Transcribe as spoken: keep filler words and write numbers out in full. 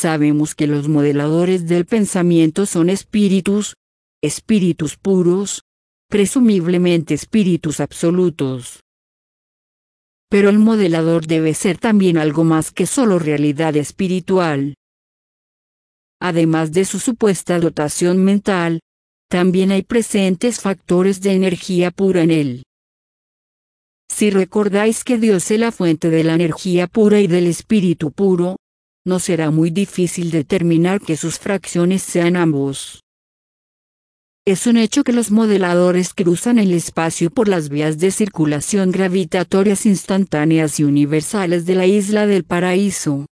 sabemos que los modeladores del pensamiento son espíritus, espíritus puros, presumiblemente espíritus absolutos. Pero el modelador debe ser también algo más que solo realidad espiritual. Además de su supuesta dotación mental, también hay presentes factores de energía pura en él. Si recordáis que Dios es la fuente de la energía pura y del espíritu puro, no será muy difícil determinar que sus fracciones sean ambos. Es un hecho que los modeladores cruzan el espacio por las vías de circulación gravitatorias instantáneas y universales de la isla del paraíso.